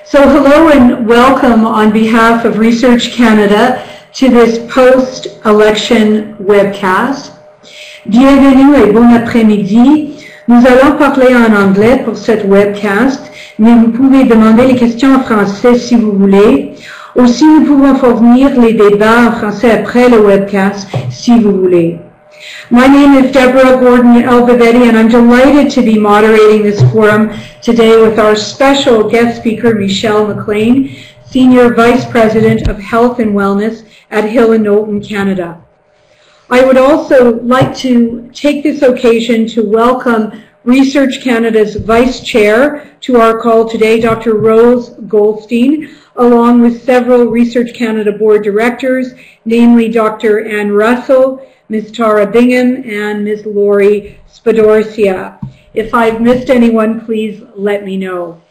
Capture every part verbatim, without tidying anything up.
So hello and welcome on behalf of Research Canada to this post-election webcast. Bienvenue et bon après-midi. Nous allons parler en anglais pour cette webcast, mais vous pouvez demander les questions en français si vous voulez. Aussi, nous pouvons fournir les débats en français après le webcast si vous voulez. My name is Deborah Gordon-Elvevetti, and I'm delighted to be moderating this forum today with our special guest speaker, Michelle McLean, Senior Vice President of Health and Wellness at Hill and Knowlton, Canada. I would also like to take this occasion to welcome Research Canada's Vice Chair to our call today, Doctor Rose Goldstein, along with several Research Canada Board Directors, namely Doctor Anne Russell, Miz Tara Bingham, and Miz Lori Spadorcia. If I've missed anyone, please let me know.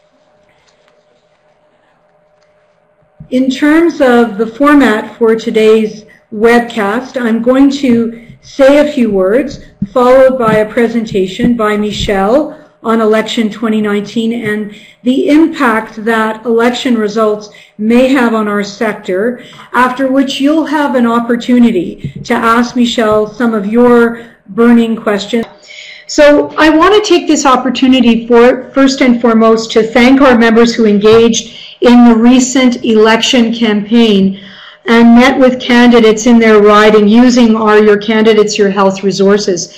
In terms of the format for today's webcast, I'm going to say a few words, followed by a presentation by Michelle on election twenty nineteen and the impact that election results may have on our sector, after which you'll have an opportunity to ask Michelle some of your burning questions. So I want to take this opportunity for, first and foremost, to thank our members who engaged in the recent election campaign and met with candidates in their riding using our Your Candidates, Your Health resources.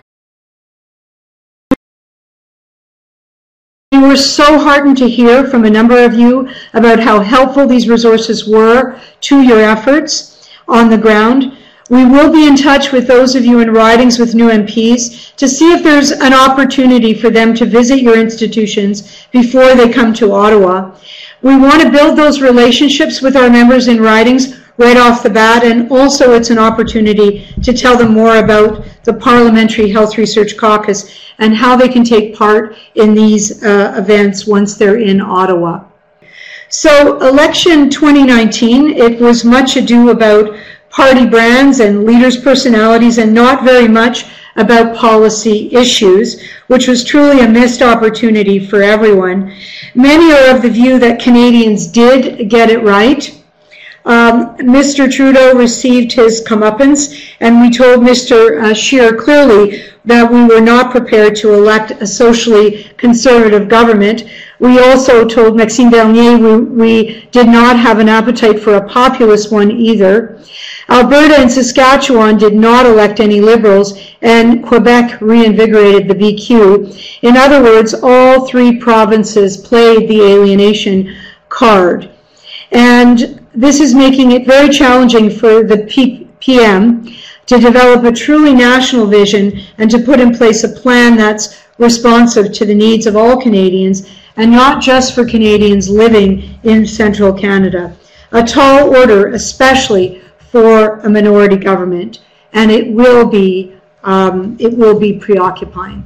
We were so heartened to hear from a number of you about how helpful these resources were to your efforts on the ground. We will be in touch with those of you in ridings with new M Ps to see if there's an opportunity for them to visit your institutions before they come to Ottawa. We want to build those relationships with our members in ridings right off the bat, and also it's an opportunity to tell them more about the Parliamentary Health Research Caucus and how they can take part in these uh, events once they're in Ottawa. So election twenty nineteen, it was much ado about party brands and leaders' personalities and not very much about policy issues, which was truly a missed opportunity for everyone. Many are of the view that Canadians did get it right. Um, Mister Trudeau received his comeuppance, and we told Mister Uh, Scheer clearly that we were not prepared to elect a socially conservative government. We also told Maxime Bernier we, we did not have an appetite for a populist one either. Alberta and Saskatchewan did not elect any Liberals, and Quebec reinvigorated the B Q. In other words, all three provinces played the alienation card. And this is making it very challenging for the P M to develop a truly national vision and to put in place a plan that's responsive to the needs of all Canadians and not just for Canadians living in central Canada. A tall order, especially for a minority government, and it will be, um, it will be preoccupying.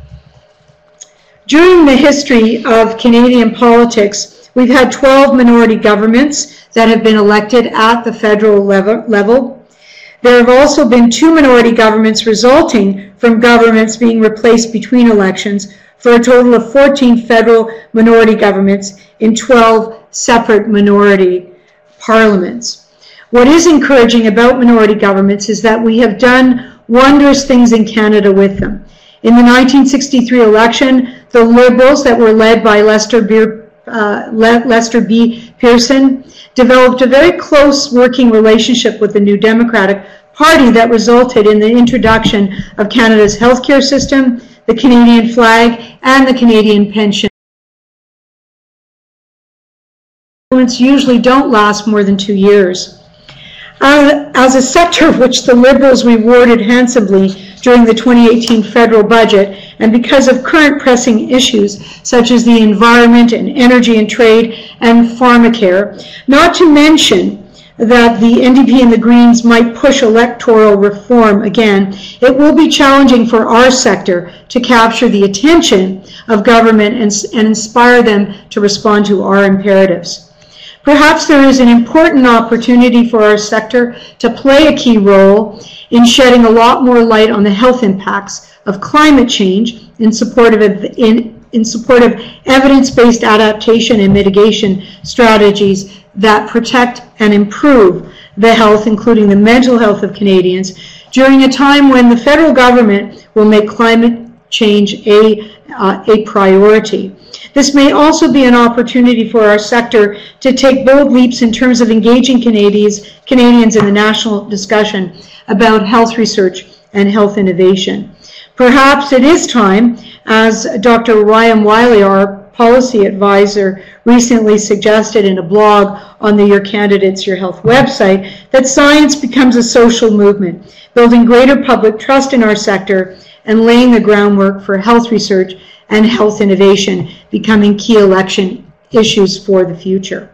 During the history of Canadian politics, we've had twelve minority governments that have been elected at the federal level. There have also been two minority governments resulting from governments being replaced between elections, for a total of fourteen federal minority governments in twelve separate minority parliaments. What is encouraging about minority governments is that we have done wondrous things in Canada with them. In the nineteen sixty-three election, the Liberals that were led by Lester Beer Uh, Lester B. Pearson developed a very close working relationship with the New Democratic Party that resulted in the introduction of Canada's healthcare system, the Canadian flag, and the Canadian pension. Usually don't last more than two years. Uh, as a sector which the Liberals rewarded handsomely during the twenty eighteen federal budget, and because of current pressing issues such as the environment and energy and trade and pharmacare, not to mention that the N D P and the Greens might push electoral reform again, it will be challenging for our sector to capture the attention of government and, and inspire them to respond to our imperatives. Perhaps there is an important opportunity for our sector to play a key role in shedding a lot more light on the health impacts of climate change in support of, in, in support of evidence-based adaptation and mitigation strategies that protect and improve the health, including the mental health of Canadians, during a time when the federal government will make climate change a, uh, a priority. This may also be an opportunity for our sector to take bold leaps in terms of engaging Canadians, Canadians in the national discussion about health research and health innovation. Perhaps it is time, as Doctor Ryan Wiley, our policy advisor, recently suggested in a blog on the Your Candidates, Your Health website, that science becomes a social movement, building greater public trust in our sector and laying the groundwork for health research and health innovation becoming key election issues for the future.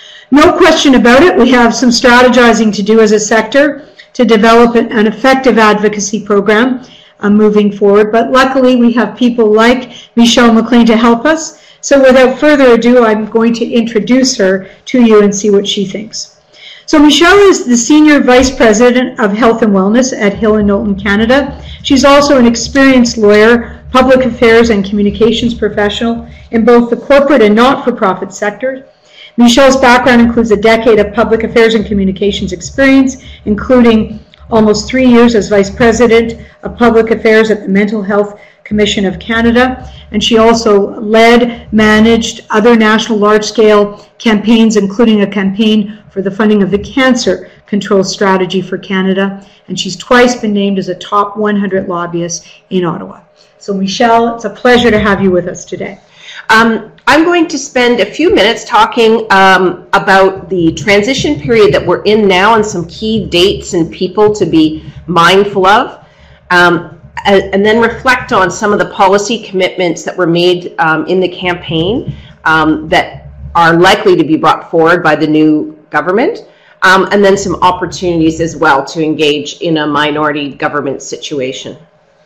No question about it, we have some strategizing to do as a sector to develop an effective advocacy program uh, moving forward, but luckily we have people like Michelle McLean to help us. So without further ado, I'm going to introduce her to you and see what she thinks. So Michelle is the Senior Vice President of Health and Wellness at Hill and Knowlton, Canada. She's also an experienced lawyer, public affairs and communications professional in both the corporate and not-for-profit sectors. Michelle's background includes a decade of public affairs and communications experience, including almost three years as Vice President of Public Affairs at the Mental Health Commission of Canada, and she also led, managed other national large-scale campaigns, including a campaign for the funding of the Cancer Control Strategy for Canada, and she's twice been named as a top one hundred lobbyist in Ottawa. So Michelle, it's a pleasure to have you with us today. Um, I'm going to spend a few minutes talking um, about the transition period that we're in now and some key dates and people to be mindful of, um, and then reflect on some of the policy commitments that were made um, in the campaign um, that are likely to be brought forward by the new government, um, and then some opportunities as well to engage in a minority government situation.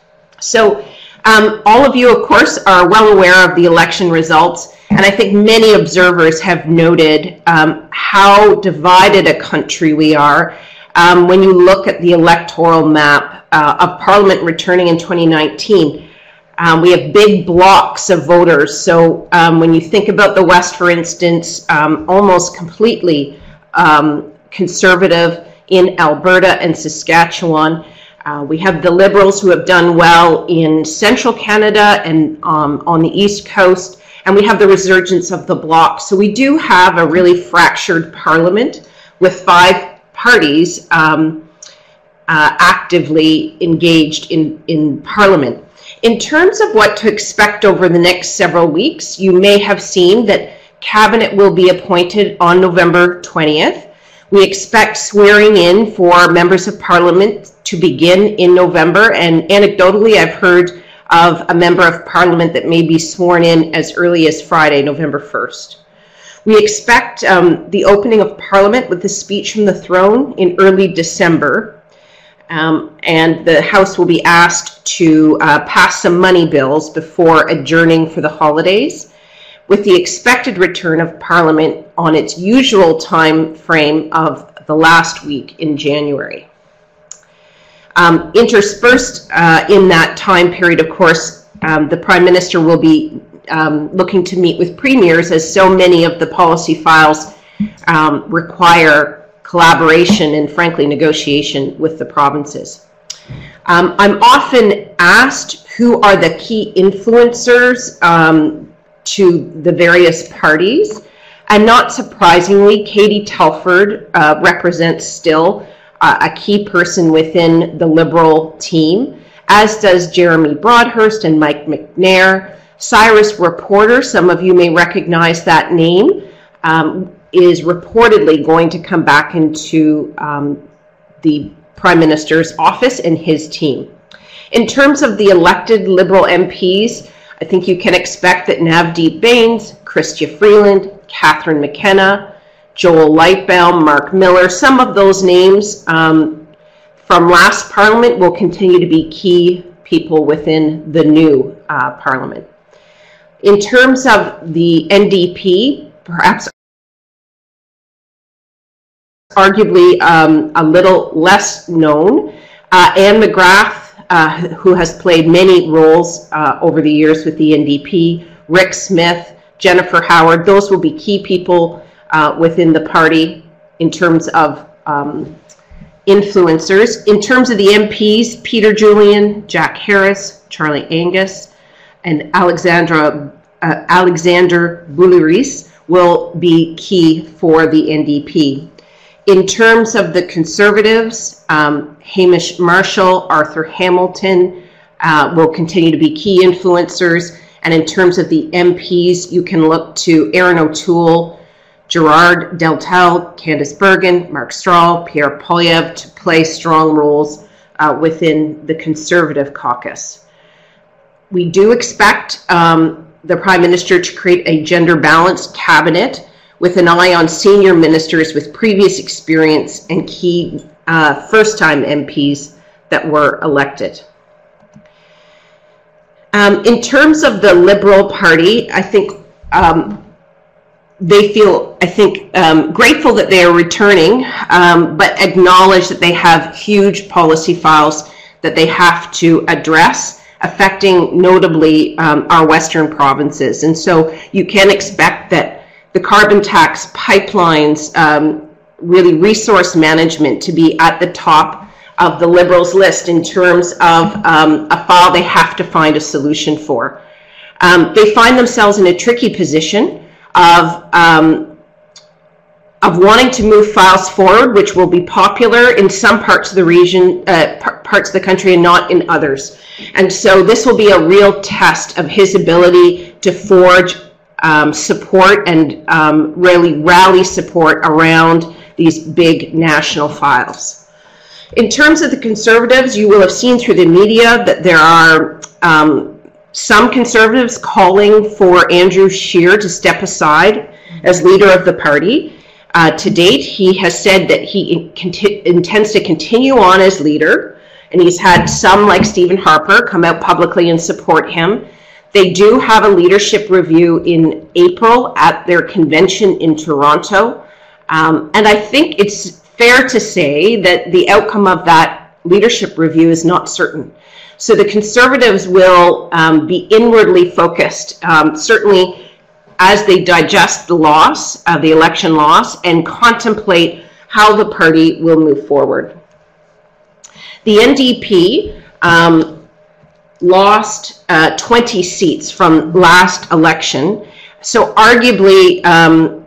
So um, all of you, of course, are well aware of the election results, and I think many observers have noted um, how divided a country we are um, when you look at the electoral map uh, of Parliament returning in twenty nineteen. Um, we have big blocks of voters. So um, when you think about the West, for instance, um, almost completely um, conservative in Alberta and Saskatchewan. Uh, we have the Liberals who have done well in central Canada and um, on the East Coast, and we have the resurgence of the Bloc. So we do have a really fractured Parliament with five parties um, uh, actively engaged in, in Parliament. In terms of what to expect over the next several weeks, you may have seen that Cabinet will be appointed on November twentieth. We expect swearing in for members of Parliament to begin in November, and anecdotally I've heard of a member of Parliament that may be sworn in as early as Friday, November first. We expect um, the opening of Parliament with the speech from the throne in early December, um, and the House will be asked to uh, pass some money bills before adjourning for the holidays, with the expected return of Parliament on its usual time frame of the last week in January. Um, interspersed uh, in that time period, of course, um, the Prime Minister will be um, looking to meet with premiers, as so many of the policy files um, require collaboration and, frankly, negotiation with the provinces. Um, I'm often asked who are the key influencers um, to the various parties, and not surprisingly, Katie Telford uh, represents still uh, a key person within the Liberal team, as does Jeremy Broadhurst and Mike McNair. Cyrus Reporter, some of you may recognize that name, um, is reportedly going to come back into um, the Prime Minister's office and his team. In terms of the elected Liberal M Ps, I think you can expect that Navdeep Bains, Chrystia Freeland, Catherine McKenna, Joel Lightbaum, Mark Miller, some of those names um, from last Parliament will continue to be key people within the new uh, Parliament. In terms of the N D P, perhaps arguably um, a little less known, uh, Anne McGrath, Uh, who has played many roles uh, over the years with the N D P, Rick Smith, Jennifer Howard. Those will be key people uh, within the party in terms of um, influencers. In terms of the M Ps, Peter Julian, Jack Harris, Charlie Angus, and Alexandra, uh, Alexander Bouliris will be key for the N D P. In terms of the Conservatives, um, Hamish Marshall, Arthur Hamilton uh, will continue to be key influencers. And in terms of the M Ps, you can look to Erin O'Toole, Gerard Deltel, Candice Bergen, Mark Strahl, Pierre Poilievre to play strong roles uh, within the Conservative caucus. We do expect um, the Prime Minister to create a gender-balanced cabinet with an eye on senior ministers with previous experience and key uh, first-time M Ps that were elected. Um, in terms of the Liberal Party, I think um, they feel, I think, um, grateful that they are returning, um, but acknowledge that they have huge policy files that they have to address, affecting notably um, our Western provinces. And so you can expect that the carbon tax, pipelines, um, really resource management to be at the top of the Liberals list in terms of um, a file they have to find a solution for. Um, they find themselves in a tricky position of, um, of wanting to move files forward, which will be popular in some parts of the region, uh, parts of the country and not in others. And so this will be a real test of his ability to forge Um, support and um, really rally support around these big national files. In terms of the Conservatives, you will have seen through the media that there are um, some Conservatives calling for Andrew Scheer to step aside as leader of the party. Uh, to date, he has said that he intends to continue on as leader, and he's had some, like Stephen Harper, come out publicly and support him. They do have a leadership review in April at their convention in Toronto. Um, and I think it's fair to say that the outcome of that leadership review is not certain. So the Conservatives will um, be inwardly focused, um, certainly as they digest the loss, uh, the election loss, and contemplate how the party will move forward. The N D P um, lost uh, twenty seats from last election. So arguably, um,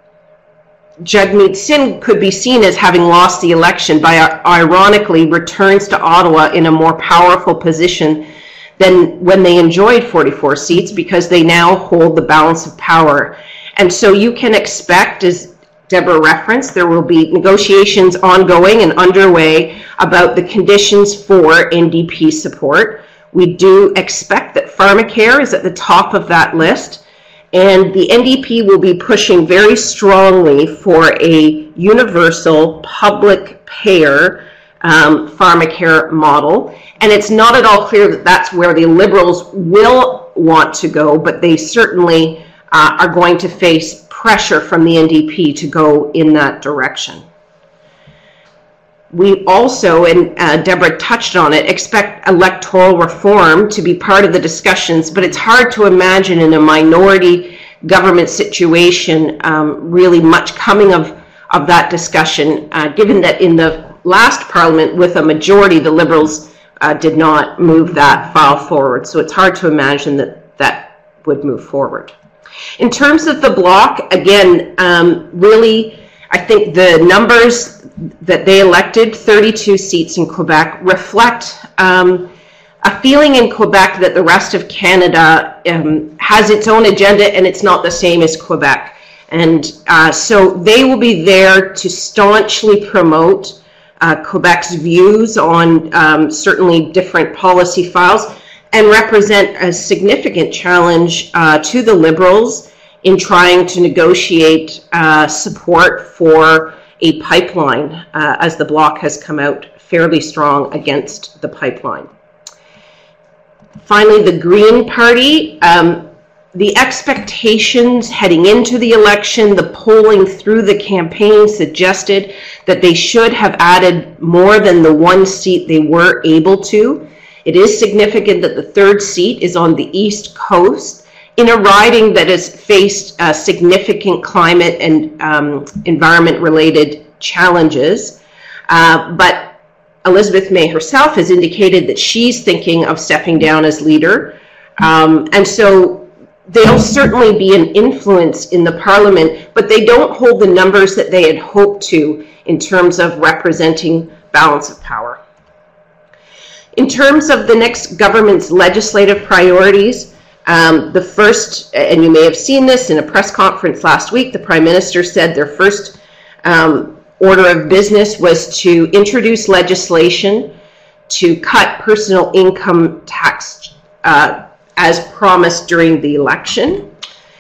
Jagmeet Singh could be seen as having lost the election by, uh, ironically, returns to Ottawa in a more powerful position than when they enjoyed forty-four seats, because they now hold the balance of power. And so you can expect, as Deborah referenced, there will be negotiations ongoing and underway about the conditions for N D P support. We do expect that pharmacare is at the top of that list, and the N D P will be pushing very strongly for a universal public payer um, pharmacare model. And it's not at all clear that that's where the Liberals will want to go, but they certainly uh, are going to face pressure from the N D P to go in that direction. We also, and uh, Deborah touched on it, expect electoral reform to be part of the discussions, but it's hard to imagine in a minority government situation um, really much coming of, of that discussion, uh, given that in the last Parliament with a majority, the Liberals uh, did not move that file forward. So it's hard to imagine that that would move forward. In terms of the bloc, again, um, really, I think the numbers that they elected, thirty-two seats in Quebec, reflect um, a feeling in Quebec that the rest of Canada um, has its own agenda and it's not the same as Quebec. And uh, so they will be there to staunchly promote uh, Quebec's views on um, certainly different policy files and represent a significant challenge uh, to the Liberals in trying to negotiate uh, support for a pipeline, uh, as the Bloc has come out fairly strong against the pipeline. Finally, the Green Party, um, the expectations heading into the election, the polling through the campaign suggested that they should have added more than the one seat they were able to. It is significant that the third seat is on the East Coast, in a riding that has faced uh, significant climate and um, environment-related challenges. Uh, but Elizabeth May herself has indicated that she's thinking of stepping down as leader. Um, and so they'll certainly be an influence in the Parliament, but they don't hold the numbers that they had hoped to in terms of representing balance of power. In terms of the next government's legislative priorities, um, the first, and you may have seen this in a press conference last week, the Prime Minister said their first um, order of business was to introduce legislation to cut personal income tax uh, as promised during the election.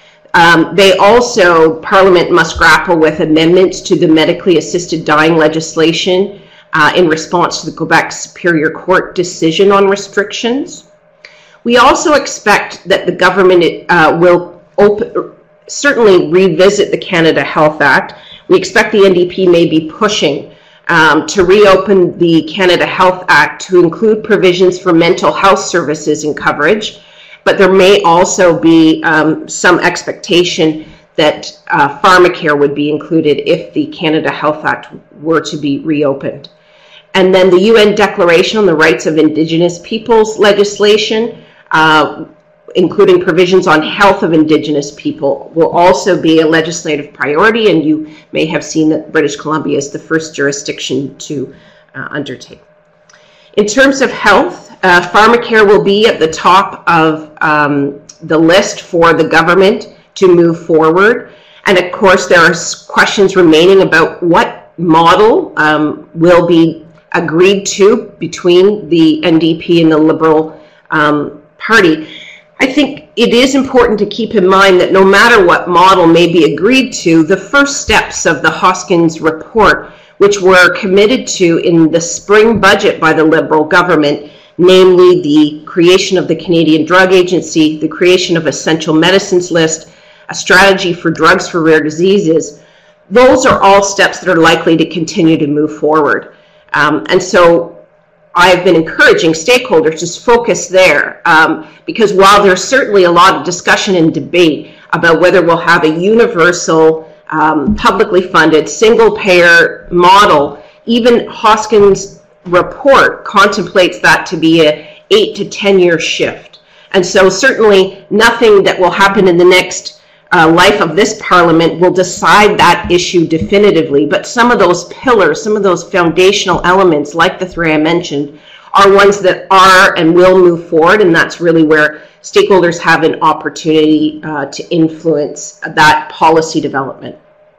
Um, they also, Parliament must grapple with amendments to the medically assisted dying legislation uh, in response to the Quebec Superior Court decision on restrictions. We also expect that the government uh, will open, certainly revisit the Canada Health Act. We expect the N D P may be pushing um, to reopen the Canada Health Act to include provisions for mental health services and coverage, but there may also be um, some expectation that uh, pharmacare would be included if the Canada Health Act were to be reopened. And then the U N Declaration on the Rights of Indigenous Peoples legislation, uh, including provisions on health of Indigenous people, will also be a legislative priority, and you may have seen that British Columbia is the first jurisdiction to uh, undertake. In terms of health, uh, pharmacare will be at the top of um, the list for the government to move forward. And of course, there are questions remaining about what model um, will be agreed to between the N D P and the Liberal um, Party. I think it is important to keep in mind that no matter what model may be agreed to, the first steps of the Hoskins report, which were committed to in the spring budget by the Liberal government, namely the creation of the Canadian Drug Agency, the creation of essential medicines list, a strategy for drugs for rare diseases, those are all steps that are likely to continue to move forward. Um, and so I've been encouraging stakeholders to focus there, um, because while there's certainly a lot of discussion and debate about whether we'll have a universal, um, publicly funded, single-payer model, even Hoskins' report contemplates that to be a eight to ten year shift. And so certainly nothing that will happen in the next uh, life of this Parliament will decide that issue definitively, but some of those pillars, some of those foundational elements, like the three I mentioned, are ones that are and will move forward, and that's really where stakeholders have an opportunity uh, to influence that policy development.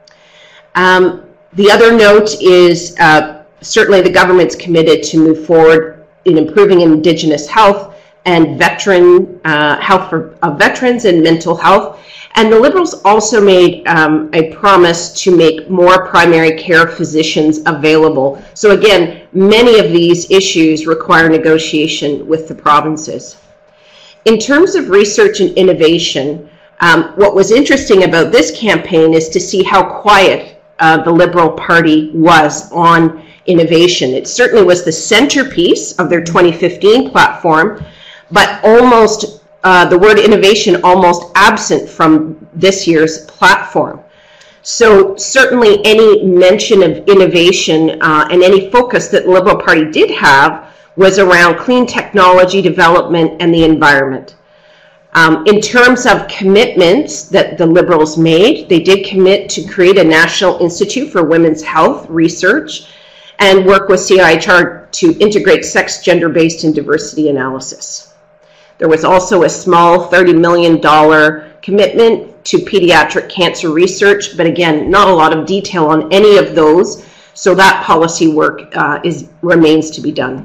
Um, the other note is uh, certainly the government's committed to move forward in improving Indigenous health and veteran uh, health for uh, veterans and mental health. And the Liberals also made um, a promise to make more primary care physicians available. So again, many of these issues require negotiation with the provinces. In terms of research and innovation, um, what was interesting about this campaign is to see how quiet uh, the Liberal Party was on innovation. It certainly was the centerpiece of their twenty fifteen platform, but almost Uh, the word innovation almost absent from this year's platform. So certainly any mention of innovation uh, and any focus that the Liberal Party did have was around clean technology development and the environment. Um, in terms of commitments that the Liberals made, they did commit to create a National Institute for Women's Health Research and work with C I H R to integrate sex, gender-based, and diversity analysis. There was also a small thirty million dollars commitment to pediatric cancer research, but again, not a lot of detail on any of those, so that policy work uh, is remains to be done.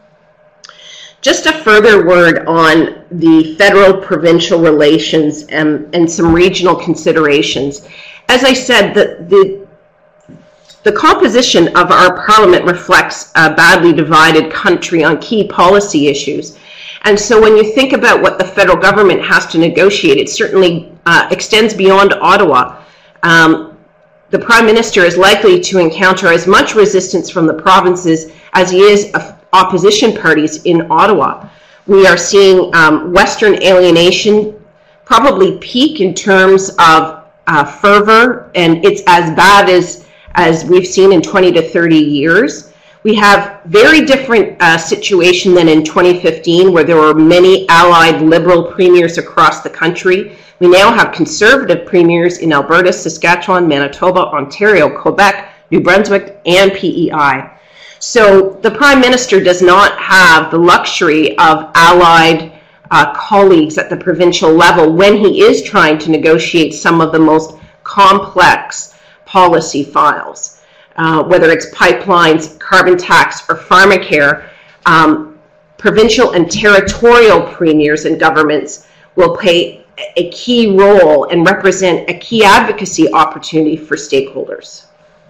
Just a further word on the federal-provincial relations and, and some regional considerations. As I said, the, the, the composition of our Parliament reflects a badly divided country on key policy issues. And so when you think about what the federal government has to negotiate, it certainly uh, extends beyond Ottawa. Um, the Prime Minister is likely to encounter as much resistance from the provinces as he is of opposition parties in Ottawa. We are seeing um, Western alienation probably peak in terms of uh, fervor, and it's as bad as, as we've seen in twenty to thirty years. We have very different uh, situation than in twenty fifteen, where there were many allied Liberal premiers across the country. We now have Conservative premiers in Alberta, Saskatchewan, Manitoba, Ontario, Quebec, New Brunswick, and P E I. So the Prime Minister does not have the luxury of allied uh, colleagues at the provincial level when he is trying to negotiate some of the most complex policy files. Uh, whether it's pipelines, carbon tax, or pharmacare, um, provincial and territorial premiers and governments will play a key role and represent a key advocacy opportunity for stakeholders.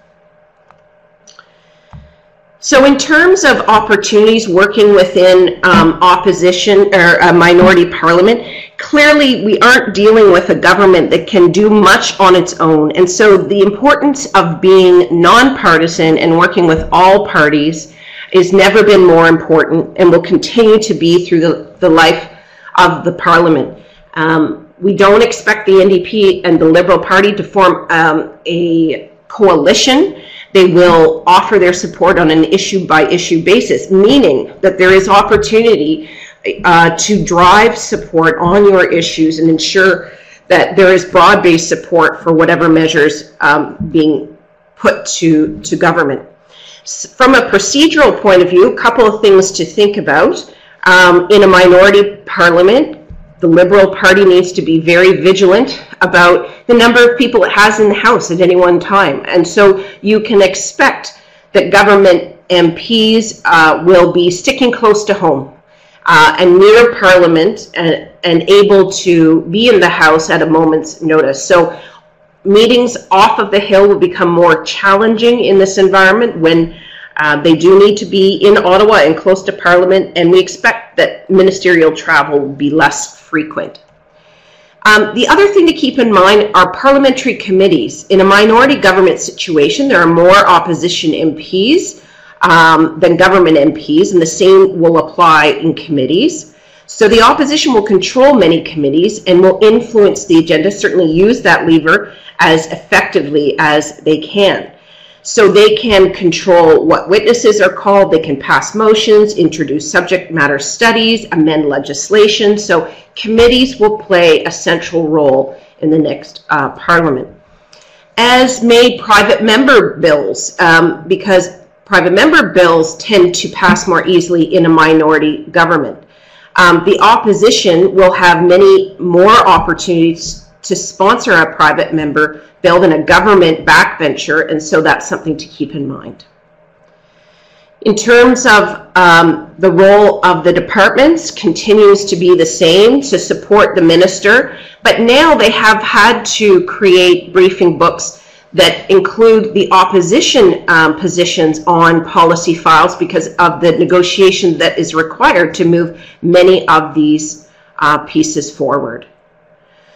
So in terms of opportunities working within um, opposition or a minority parliament, clearly we aren't dealing with a government that can do much on its own. And so the importance of being nonpartisan and working with all parties has never been more important and will continue to be through the, the life of the parliament. Um, we don't expect the N D P and the Liberal Party to form um, a coalition. They will offer their support on an issue-by-issue basis, meaning that there is opportunity uh, to drive support on your issues and ensure that there is broad-based support for whatever measures um, being put to, to government. From a procedural point of view, a couple of things to think about. Um, in a minority parliament, the Liberal Party needs to be very vigilant about the number of people it has in the House at any one time. And so you can expect that government M Ps uh, will be sticking close to home uh, and near Parliament and, and able to be in the House at a moment's notice. So meetings off of the Hill will become more challenging in this environment when uh, they do need to be in Ottawa and close to Parliament, and we expect that ministerial travel will be less frequent. Um, the other thing to keep in mind are parliamentary committees. In a minority government situation, there are more opposition M Ps um, than government M Ps, and the same will apply in committees. So the opposition will control many committees and will influence the agenda, certainly use that lever as effectively as they can. So they can control what witnesses are called, they can pass motions, introduce subject matter studies, amend legislation. So committees will play a central role in the next uh, parliament. As may private member bills, um, because private member bills tend to pass more easily in a minority government. Um, the opposition will have many more opportunities to sponsor a private member bill than a government backbencher, and so that's something to keep in mind. In terms of um, the role of the departments, continues to be the same, to support the minister, but now they have had to create briefing books that include the opposition um, positions on policy files because of the negotiation that is required to move many of these uh, pieces forward.